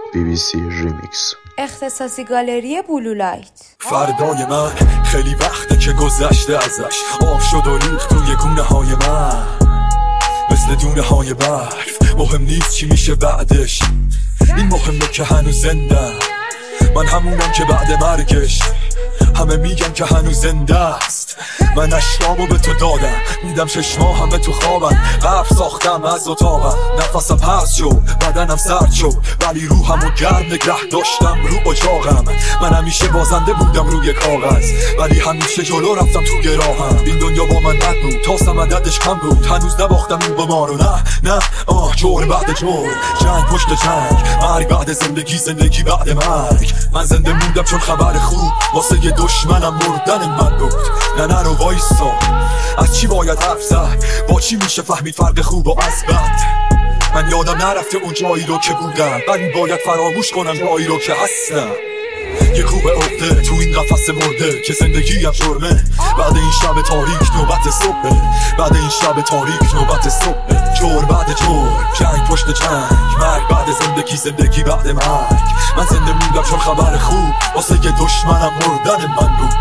BBC ریمیکس. اختصاصی گالری بلولایت. فردای من خیلی وقته که گذشته ازش، آب شد و ریخت توی گونه های من مثل دونه های برف. مهم نیست چی میشه بعدش، این مهمه که هنوز زنده. من همونم که بعد مرگش همه میگن که هنوز زنده است. من اشکامو به تو دادم، میدم 6 ماه هم به تو خوابم. قبل ساختم از اتاقم، نفسم پرس شد، بدنم سرد شد، ولی روحمو گرم نگه داشتم رو اجاقم. من همیشه بازنده بودم روی کاغذ، ولی همیشه جلو رفتم تو گراهم. این دنیا با من بد بود، تاسم عددش کم بود، هنوز نباختم این بمارو. نه جور بعد جور، جنگ پشت جنگ، مرگ بعد زندگی، زندگی بعد مرگ. من زنده موندم چون خبر خوب واسه دشمنم مردن من بود. نه رو وایسا، از چی باید حرف زد، با چی میشه فهمید فرق خوب و از بد. من یادم نرفته اون جایی رو که بودم، من باید فراموش کنم جایی رو که هستم. یه خوب عقده تو این قفس مرده که زندگی هم جرمه. بعد این شب تاریک نوبت صبح، بعد این شب تاریک نوبت صبح. جور بعد جور، جنگ پشت جنگ، مرگ بعد زندگی، زندگی بعد مرگ. من زنده موندم چون خبر خوب واسه یه دشمنم مردن من بود.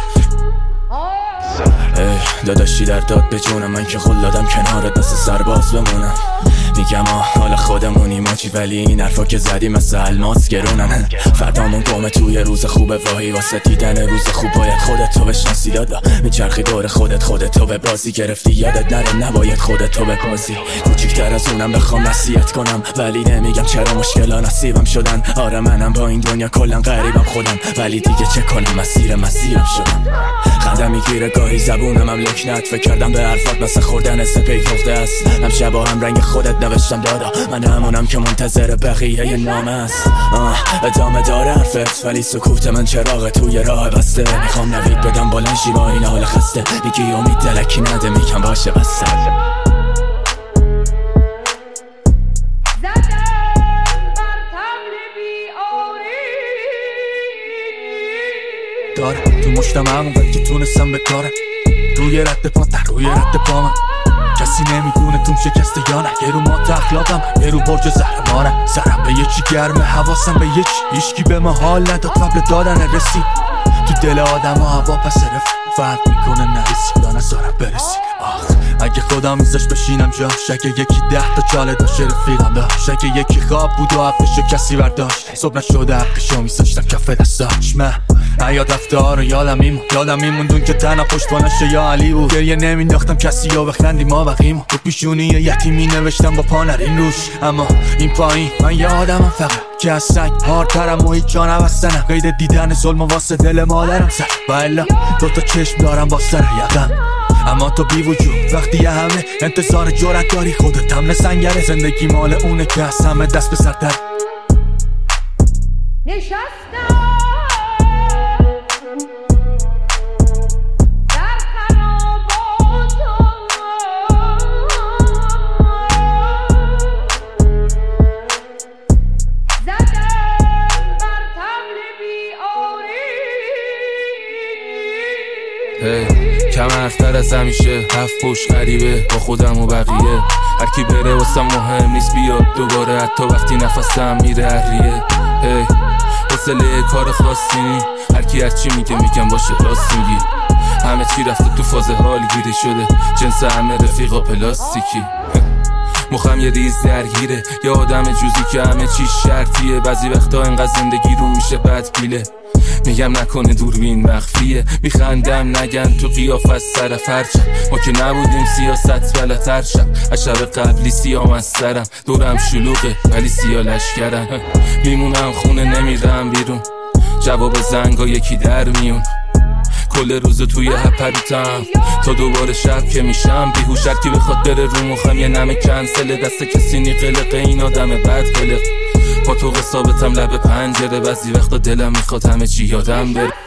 داداشی در داد به جونم، من که خل دادم کنارت مثل سرباز بمونم. میگم حالا خودمونی ماچی، ولی این حرفا که زدی مثل الماس گرونن. فردامون گمه توی روز خوبه، واهی واسه دیدن روز خوب باید خودتو بشناسی. دادا میچرخی دور خودتو به بازی گرفتی، یادت نره نباید خودتو به بازی. کوچیکتر از اونم بخوام نصیحت کنم، ولی نمیگم چرا مشکلا نصیبم شدن. آره منم با این دنیا کلا غریبم خودم، ولی دیگه چه کنم مسیرم شدم. خندم میگیره گاهی زبونم هم لکنت، فکر کردم به حرفات مثل خوردن سپید نقطه است. هم شبا هم رنگ خودت نوشتم دادا، من همونم که منتظر بقیه نامه است. ادامه داره حرفت، ولی سکوت من چراغ توی راه بسته. میخوام نوید بدم بلنشی با این حال خسته، میگی امید دلکی نده، میگم باشه بسته. داره تو مشتم همون که تونستم به کارم، روی رد پامم. کسی نمیدونه توم شکسته یا نه، یه رو مات اخلاقم، یه رو برج زهرمارم. سرم به یه چی گرمه، حواسم به یه چی، هیچکی به ما حال نداد قبل دادن رسید. تو دل آدم ها هوا پس رفت، فرق میکنه نریسی یا نذارم برسی. اگه خودم میزاش بشینم جاش، اگه یکی 10 تا چاله داشت رفیقم داشت، اگه یکی خواب بود و حقشو کسی برداشت، صبح نشده حقشو میذاشتم کف دستاش. من یاد رفته ها رو یادم میموندون که تنها پشتوانش یا علی بود. گریه نمینداختم کسی یا بخندیم ما بقیم، تو پیشونی یتیمی نوشتم با پا نرین روش. اما این پایین من یه آدمم فقط که از سنگ هارترم و هیچ جا نبستنم. قید دیدن ظلم واسه دل مادرم سر و الا 2 تا چشم دارم با سر یقم. اما تو بی وجود وقتی یه همه انتظار جرأت داری، خودت هم نسنگره. زندگی مال اونه که از همه دست به سرتر نشستم کم حرفتر از همیشه، 7 پشت غریبه با خودم و بقیه. هر کی بره واسم مهم نیست بیاد دوباره، حتی وقتی نفسم میره احریه. حوصله کار خاصی نی، هر کی هر چی میگم باشه راست میگی. همه چی رفته تو فاز حالی گیری شده، جنس همه رفیقا پلاستیکی. مخم یه ریز درگیره، یه آدم جوزی که همه چی شرطیه. بعضی وقتا انقدر زندگی رو میشه بد پیله، میگم نکنه دوربین مخفیه. میخندم نگن تو قیافت سر فرچم، ما که نبودیم سیاست بلتر شم. از شب قبلی سیام از سرم، دورم شلوغه ولی سیا لشکرم. میمونم خونه نمیرم بیرون، جواب زنگا یکی در میون. کل روز توی هپروتم تا دوباره شب که میشم بیهوش. هر کی بخواد بره رو مخم یه نمه کنسله، دست کسی نی قلقه، این آدم بد قلق. با تو ثابتم لب پنجره، بعضی وقتا دلم میخواد همه چی یادم بره.